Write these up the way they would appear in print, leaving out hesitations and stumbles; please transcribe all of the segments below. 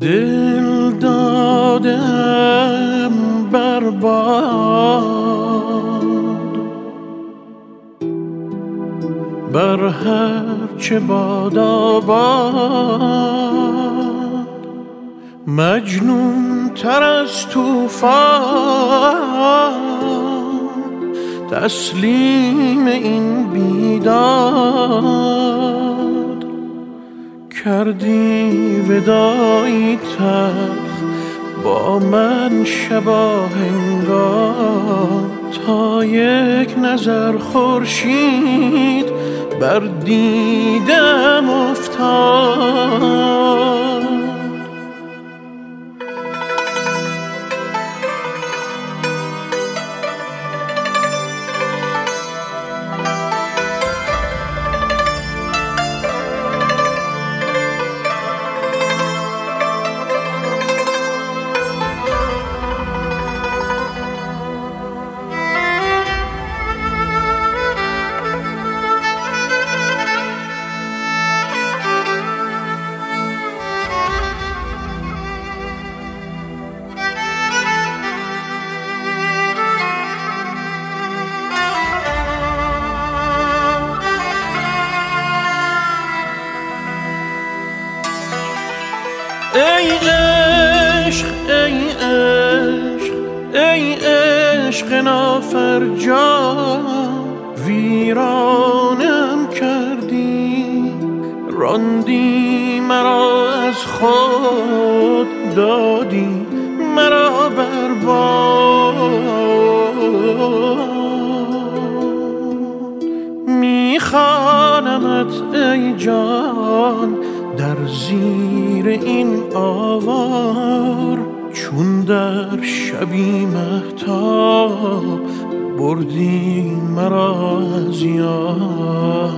دل دادم برباد بر هر چه باد آباد، مجنون تر از طوفان تسلیم این بیداد. کردی وداعی تلخ با من شباهنگام، تا یک نظر خورشید بر دیدم افتاد. ای عشق ای عشق ای عشق نافرجام، ویرانم کردی راندی مرا از خود، دادی مرا برباد. میخوانمت ای جان در زیر این آوار، چون در شبی مهتاب بردی مرا از یاد.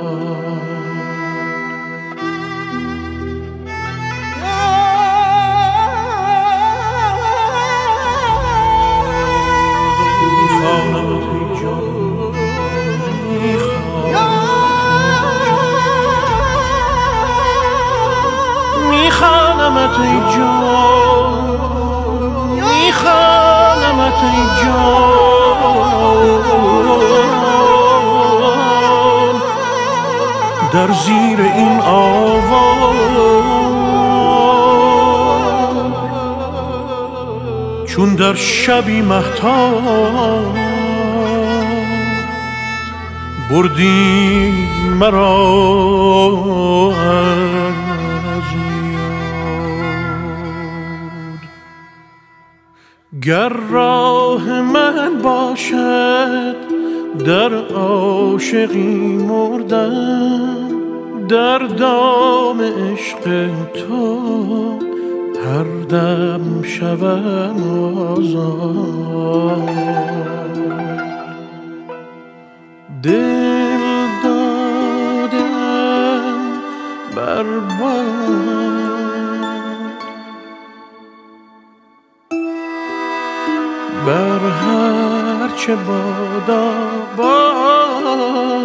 میخوانمت ای جان، میخوانمت ای جان، میخوانمت ای جان در زیر این آوار، چون در شبی مهتاب بردی مرا از یاد. گر راه من باشد در عاشقی مردن، در دام عشق تو هر دم شوم آزاد. دل دادم برباد بر هر چه باد آباد،